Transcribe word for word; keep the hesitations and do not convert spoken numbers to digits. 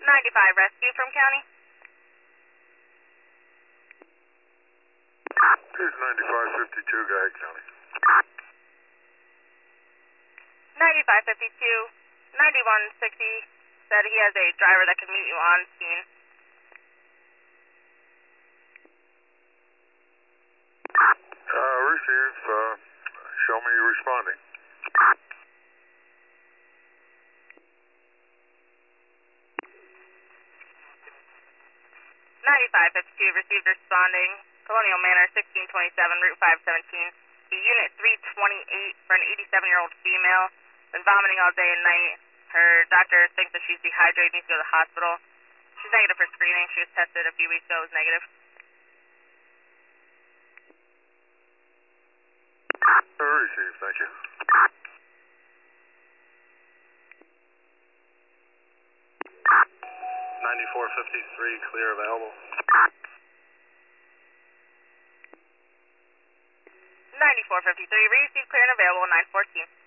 ninety-five rescue from county. Here's ninety-five fifty-two, Guyot County. ninety-five fifty-two, ninety-one sixty said he has a driver that can meet you on scene. Uh, receive, uh, show me you responding. ninety-five fifty-two received responding. Colonial Manor, sixteen twenty-seven, Route five seventeen. The unit three twenty-eight for an eighty-seven-year-old female. Been vomiting all day and night. Her doctor thinks that she's dehydrated, needs to go to the hospital. She's negative for screening. She was tested a few weeks ago, was negative. Uh, receive, thank you. ninety-four fifty-three, clear available. ninety-four fifty-three, received clear and available, nine fourteen.